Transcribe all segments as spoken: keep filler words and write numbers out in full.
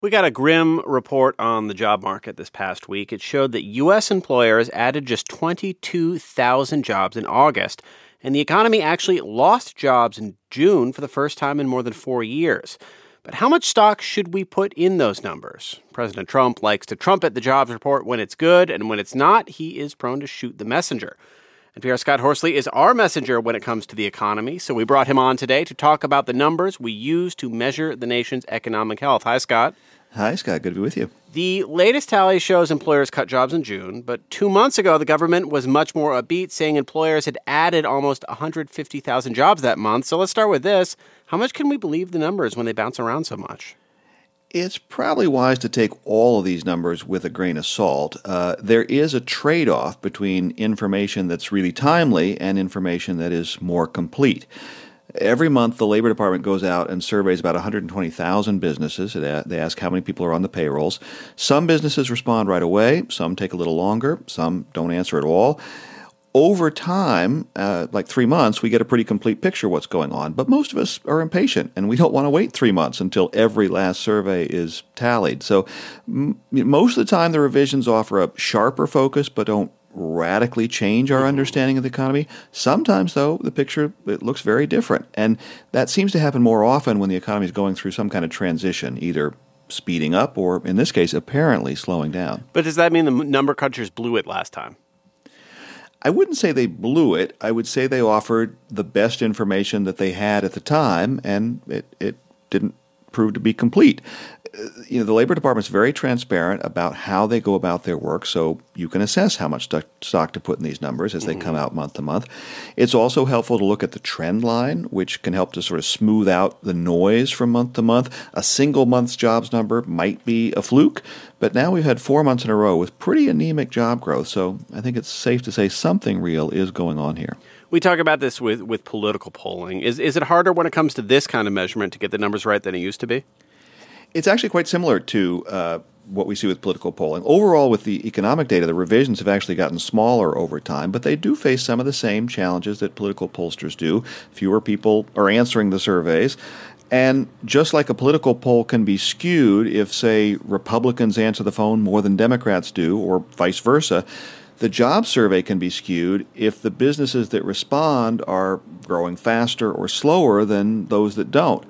We got a grim report on the job market this past week. It showed that U S employers added just twenty-two thousand jobs in August, and the economy actually lost jobs in June for the first time in more than four years. But how much stock should we put in those numbers? President Trump likes to trumpet the jobs report when it's good, and when it's not, he is prone to shoot the messenger. N P R's Scott Horsley is our messenger when it comes to the economy, so we brought him on today to talk about the numbers we use to measure the nation's economic health. Hi, Scott. Hi, Scott. Good to be with you. The latest tally shows employers cut jobs in June, but two months ago, the government was much more upbeat, saying employers had added almost one hundred fifty thousand jobs that month. So let's start with this. How much can we believe the numbers when they bounce around so much? It's probably wise to take all of these numbers with a grain of salt. Uh, there is a trade-off between information that's really timely and information that is more complete. Every month, the Labor Department goes out and surveys about one hundred twenty thousand businesses. They ask how many people are on the payrolls. Some businesses respond right away. Some take a little longer. Some don't answer at all. Over time, uh, like three months, we get a pretty complete picture of what's going on. But most of us are impatient, and we don't want to wait three months until every last survey is tallied. So m- most of the time, the revisions offer a sharper focus, but don't radically change our understanding of the economy. Sometimes, though, the picture it looks very different. And that seems to happen more often when the economy is going through some kind of transition, either speeding up or, in this case, apparently slowing down. But does that mean the number crunchers blew it last time? I wouldn't say they blew it. I would say they offered the best information that they had at the time, and it, it didn't prove to be complete. You know, the Labor Department's very transparent about how they go about their work, so you can assess how much st- stock to put in these numbers as they mm-hmm. come out month to month. It's also helpful to look at the trend line, which can help to sort of smooth out the noise from month to month. A single month's jobs number might be a fluke, but now we've had four months in a row with pretty anemic job growth, so I think it's safe to say something real is going on here. We talk about this with, with political polling. Is is it harder when it comes to this kind of measurement to get the numbers right than it used to be? It's actually quite similar to uh, what we see with political polling. Overall, with the economic data, the revisions have actually gotten smaller over time, but they do face some of the same challenges that political pollsters do. Fewer people are answering the surveys. And just like a political poll can be skewed if, say, Republicans answer the phone more than Democrats do, or vice versa, the job survey can be skewed if the businesses that respond are growing faster or slower than those that don't.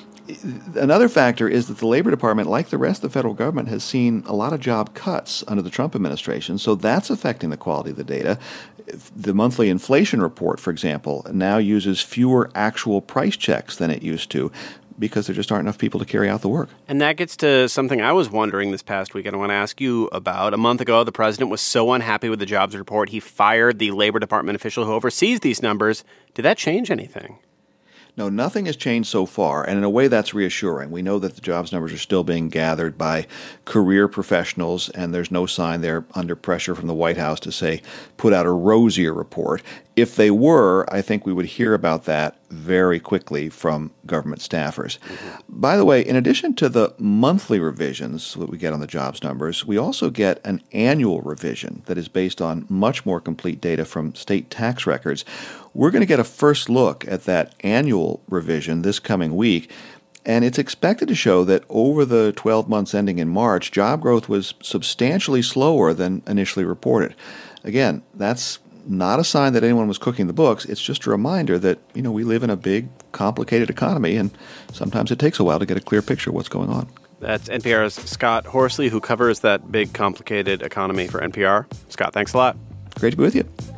Another factor is that the Labor Department, like the rest of the federal government, has seen a lot of job cuts under the Trump administration, so that's affecting the quality of the data. The monthly inflation report, for example, now uses fewer actual price checks than it used to because there just aren't enough people to carry out the work. And that gets to something I was wondering this past week, and I want to ask you about. A month ago, the president was so unhappy with the jobs report, he fired the Labor Department official who oversees these numbers. Did that change anything? No, nothing has changed so far, and in a way that's reassuring. We know that the jobs numbers are still being gathered by career professionals, and there's no sign they're under pressure from the White House to, say, put out a rosier report. If they were, I think we would hear about that very quickly from government staffers. Mm-hmm. By the way, in addition to the monthly revisions that we get on the jobs numbers, we also get an annual revision that is based on much more complete data from state tax records. We're going to get a first look at that annual revision this coming week, and it's expected to show that over the twelve months ending in March, job growth was substantially slower than initially reported. Again, that's not a sign that anyone was cooking the books. It's just a reminder that, you know, we live in a big, complicated economy, and sometimes it takes a while to get a clear picture of what's going on. That's N P R's Scott Horsley, who covers that big, complicated economy for N P R. Scott, thanks a lot. Great to be with you.